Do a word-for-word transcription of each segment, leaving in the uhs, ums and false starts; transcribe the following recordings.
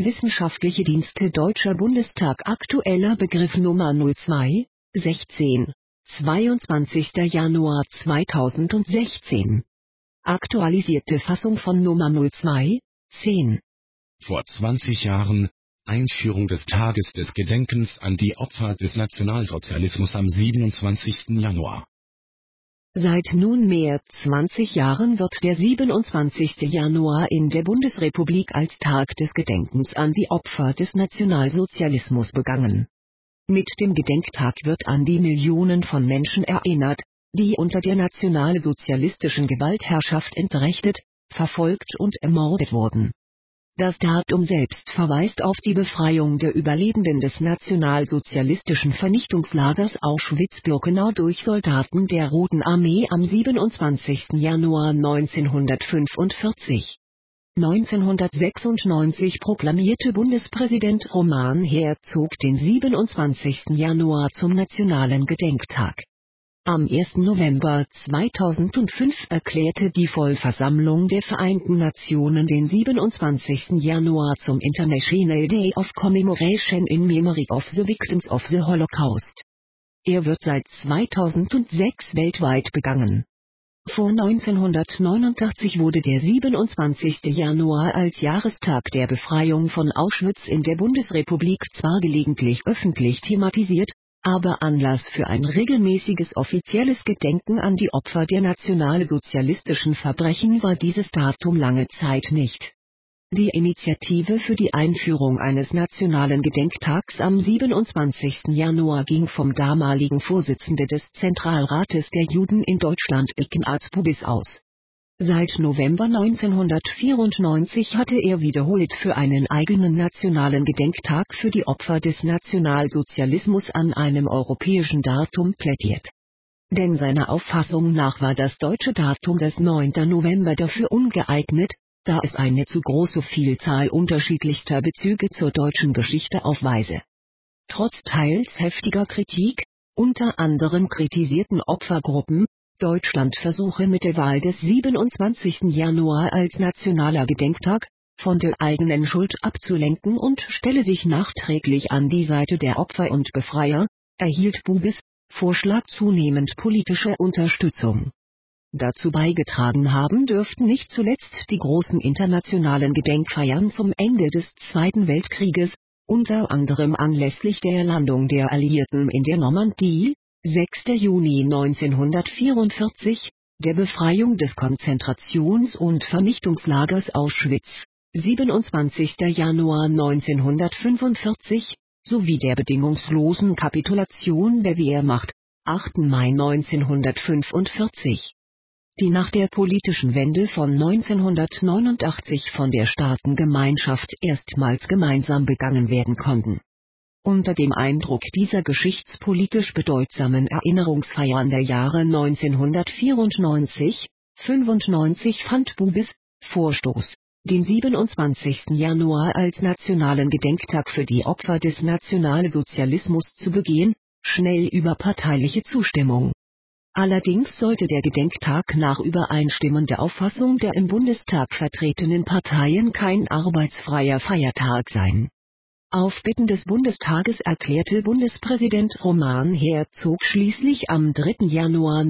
Wissenschaftliche Dienste Deutscher Bundestag. Aktueller Begriff Nummer null zwei, sechzehn, zweiundzwanzigster Januar zweitausendsechzehn. Aktualisierte Fassung von Nummer null zwei, zehn. Vor zwanzig Jahren, Einführung des Tages des Gedenkens an die Opfer des Nationalsozialismus am siebenundzwanzigsten Januar. Seit nunmehr zwanzig Jahren wird der siebenundzwanzigste Januar in der Bundesrepublik als Tag des Gedenkens an die Opfer des Nationalsozialismus begangen. Mit dem Gedenktag wird an die Millionen von Menschen erinnert, die unter der nationalsozialistischen Gewaltherrschaft entrechtet, verfolgt und ermordet wurden. Das Datum selbst verweist auf die Befreiung der Überlebenden des nationalsozialistischen Vernichtungslagers Auschwitz-Birkenau durch Soldaten der Roten Armee am siebenundzwanzigsten Januar neunzehnhundertfünfundvierzig. neunzehnhundertsechsundneunzig proklamierte Bundespräsident Roman Herzog den siebenundzwanzigsten Januar zum nationalen Gedenktag. Am ersten November zweitausendfünf erklärte die Vollversammlung der Vereinten Nationen den siebenundzwanzigsten Januar zum International Day of Commemoration in Memory of the Victims of the Holocaust. Er wird seit zweitausendsechs weltweit begangen. Vor neunzehnhundertneunundachtzig wurde der siebenundzwanzigste Januar als Jahrestag der Befreiung von Auschwitz in der Bundesrepublik zwar gelegentlich öffentlich thematisiert, aber Anlass für ein regelmäßiges offizielles Gedenken an die Opfer der nationalsozialistischen Verbrechen war dieses Datum lange Zeit nicht. Die Initiative für die Einführung eines nationalen Gedenktags am siebenundzwanzigsten Januar ging vom damaligen Vorsitzenden des Zentralrates der Juden in Deutschland Ignaz Bubis aus. Seit November neunzehnhundertvierundneunzig hatte er wiederholt für einen eigenen nationalen Gedenktag für die Opfer des Nationalsozialismus an einem europäischen Datum plädiert. Denn seiner Auffassung nach war das deutsche Datum des neunten November dafür ungeeignet, da es eine zu große Vielzahl unterschiedlichster Bezüge zur deutschen Geschichte aufweise. Trotz teils heftiger Kritik, unter anderem kritisierten Opfergruppen, Deutschland versuche mit der Wahl des siebenundzwanzigsten Januar als nationaler Gedenktag, von der eigenen Schuld abzulenken und stelle sich nachträglich an die Seite der Opfer und Befreier, erhielt Bubis Vorschlag zunehmend politische Unterstützung. Dazu beigetragen haben dürften nicht zuletzt die großen internationalen Gedenkfeiern zum Ende des Zweiten Weltkrieges, unter anderem anlässlich der Landung der Alliierten in der Normandie, sechster Juni neunzehnhundertvierundvierzig, der Befreiung des Konzentrations- und Vernichtungslagers Auschwitz, siebenundzwanzigster Januar neunzehnhundertfünfundvierzig, sowie der bedingungslosen Kapitulation der Wehrmacht, achter Mai neunzehnhundertfünfundvierzig. Die nach der politischen Wende von neunzehnhundertneunundachtzig von der Staatengemeinschaft erstmals gemeinsam begangen werden konnten. Unter dem Eindruck dieser geschichtspolitisch bedeutsamen Erinnerungsfeiern der Jahre neunzehnhundertvierundneunzig, fünfundneunzig fand Bubis Vorstoß, den siebenundzwanzigsten Januar als nationalen Gedenktag für die Opfer des Nationalsozialismus zu begehen, schnell überparteiliche Zustimmung. Allerdings sollte der Gedenktag nach übereinstimmender Auffassung der im Bundestag vertretenen Parteien kein arbeitsfreier Feiertag sein. Auf Bitten des Bundestages erklärte Bundespräsident Roman Herzog schließlich am dritten Januar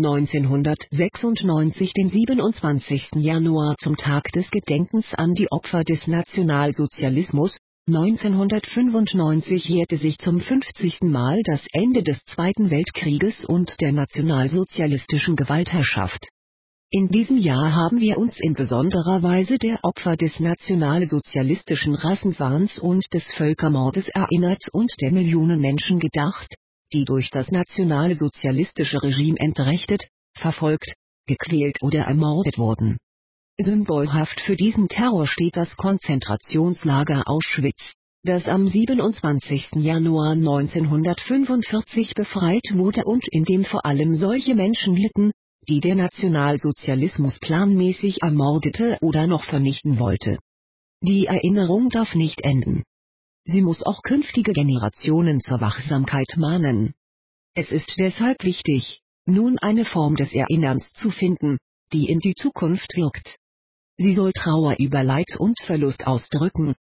neunzehnhundertsechsundneunzig den siebenundzwanzigsten Januar zum Tag des Gedenkens an die Opfer des Nationalsozialismus. neunzehnhundertfünfundneunzig jährte sich zum fünfzigsten Mal das Ende des Zweiten Weltkrieges und der nationalsozialistischen Gewaltherrschaft. In diesem Jahr haben wir uns in besonderer Weise der Opfer des nationalsozialistischen Rassenwahns und des Völkermordes erinnert und der Millionen Menschen gedacht, die durch das nationalsozialistische Regime entrechtet, verfolgt, gequält oder ermordet wurden. Symbolhaft für diesen Terror steht das Konzentrationslager Auschwitz, das am siebenundzwanzigsten Januar neunzehnhundertfünfundvierzig befreit wurde und in dem vor allem solche Menschen litten, die der Nationalsozialismus planmäßig ermordete oder noch vernichten wollte. Die Erinnerung darf nicht enden. Sie muss auch künftige Generationen zur Wachsamkeit mahnen. Es ist deshalb wichtig, nun eine Form des Erinnerns zu finden, die in die Zukunft wirkt. Sie soll Trauer über Leid und Verlust ausdrücken,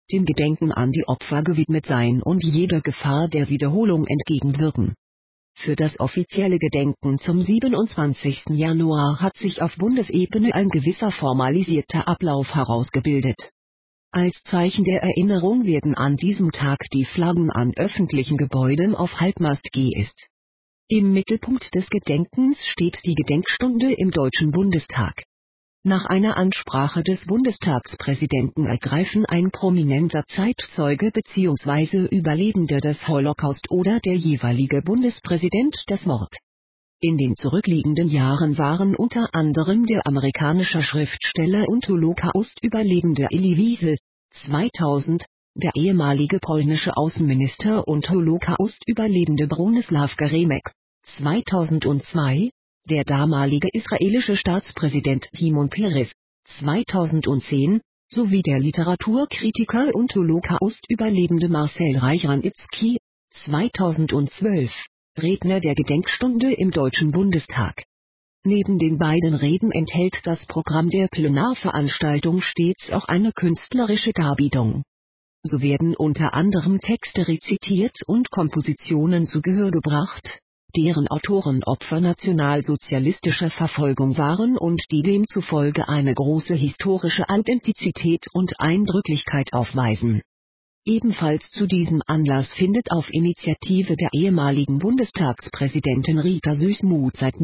dem Gedenken an die Opfer gewidmet sein und jeder Gefahr der Wiederholung entgegenwirken. Für das offizielle Gedenken zum siebenundzwanzigsten Januar hat sich auf Bundesebene ein gewisser formalisierter Ablauf herausgebildet. Als Zeichen der Erinnerung werden an diesem Tag die Flaggen an öffentlichen Gebäuden auf Halbmast gehisst. Im Mittelpunkt des Gedenkens steht die Gedenkstunde im Deutschen Bundestag. Nach einer Ansprache des Bundestagspräsidenten ergreifen ein prominenter Zeitzeuge bzw. Überlebender des Holocaust oder der jeweilige Bundespräsident das Wort. In den zurückliegenden Jahren waren unter anderem der amerikanische Schriftsteller und Holocaust-Überlebende Elie Wiesel, zweitausend, der ehemalige polnische Außenminister und Holocaust-Überlebende Bronisław Geremek, zweitausendzwei, der damalige israelische Staatspräsident Shimon Peres, zweitausendzehn, sowie der Literaturkritiker und Holocaust-Überlebende Marcel Reich-Ranitzky, zweitausendzwölf, Redner der Gedenkstunde im Deutschen Bundestag. Neben den beiden Reden enthält das Programm der Plenarveranstaltung stets auch eine künstlerische Darbietung. So werden unter anderem Texte rezitiert und Kompositionen zu Gehör gebracht, deren Autoren Opfer nationalsozialistischer Verfolgung waren und die demzufolge eine große historische Authentizität und Eindrücklichkeit aufweisen. Ebenfalls zu diesem Anlass findet auf Initiative der ehemaligen Bundestagspräsidentin Rita Süssmuth seit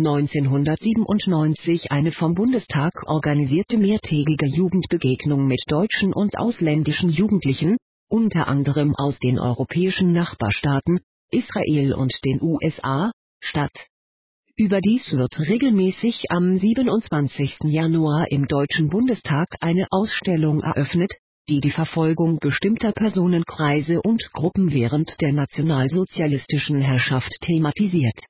neunzehnhundertsiebenundneunzig eine vom Bundestag organisierte mehrtägige Jugendbegegnung mit deutschen und ausländischen Jugendlichen, unter anderem aus den europäischen Nachbarstaaten, Israel und den U S A, statt. Überdies wird regelmäßig am siebenundzwanzigsten Januar im Deutschen Bundestag eine Ausstellung eröffnet, die die Verfolgung bestimmter Personenkreise und Gruppen während der nationalsozialistischen Herrschaft thematisiert.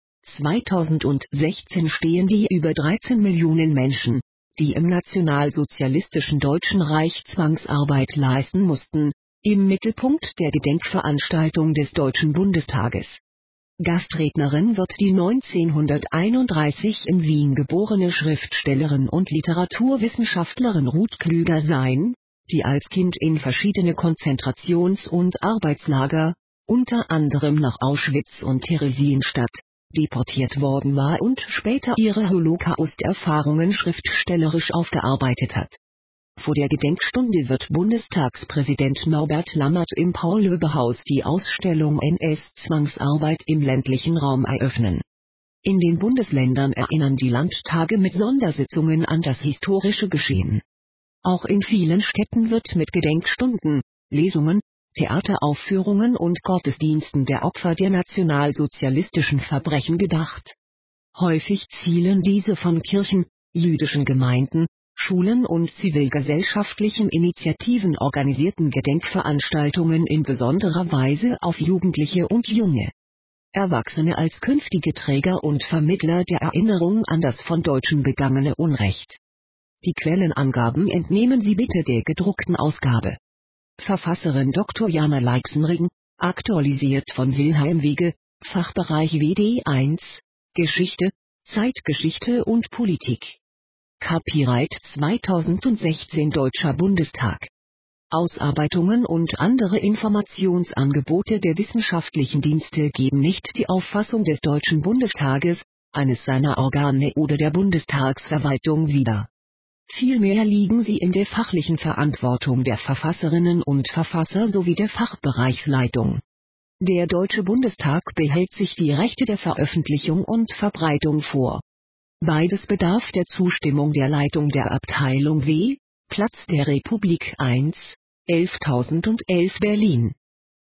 zweitausendsechzehn stehen die über dreizehn Millionen Menschen, die im nationalsozialistischen Deutschen Reich Zwangsarbeit leisten mussten, im Mittelpunkt der Gedenkveranstaltung des Deutschen Bundestages. Gastrednerin wird die neunzehnhunderteinunddreißig in Wien geborene Schriftstellerin und Literaturwissenschaftlerin Ruth Klüger sein, die als Kind in verschiedene Konzentrations- und Arbeitslager, unter anderem nach Auschwitz und Theresienstadt, deportiert worden war und später ihre Holocaust-Erfahrungen schriftstellerisch aufgearbeitet hat. Vor der Gedenkstunde wird Bundestagspräsident Norbert Lammert im Paul-Löbe-Haus die Ausstellung N S-Zwangsarbeit im ländlichen Raum eröffnen. In den Bundesländern erinnern die Landtage mit Sondersitzungen an das historische Geschehen. Auch in vielen Städten wird mit Gedenkstunden, Lesungen, Theateraufführungen und Gottesdiensten der Opfer der nationalsozialistischen Verbrechen gedacht. Häufig zielen diese von Kirchen, jüdischen Gemeinden, Schulen und zivilgesellschaftlichen Initiativen organisierten Gedenkveranstaltungen in besonderer Weise auf Jugendliche und junge Erwachsene als künftige Träger und Vermittler der Erinnerung an das von Deutschen begangene Unrecht. Die Quellenangaben entnehmen Sie bitte der gedruckten Ausgabe. Verfasserin Doktor Jana Leixenring, aktualisiert von Wilhelm Wege, Fachbereich W D eins, Geschichte, Zeitgeschichte und Politik. Copyright zweitausendsechzehn Deutscher Bundestag. Ausarbeitungen und andere Informationsangebote der wissenschaftlichen Dienste geben nicht die Auffassung des Deutschen Bundestages, eines seiner Organe oder der Bundestagsverwaltung wider. Vielmehr liegen sie in der fachlichen Verantwortung der Verfasserinnen und Verfasser sowie der Fachbereichsleitung. Der Deutsche Bundestag behält sich die Rechte der Veröffentlichung und Verbreitung vor. Beides bedarf der Zustimmung der Leitung der Abteilung W, Platz der Republik eins, elftausendelf Berlin.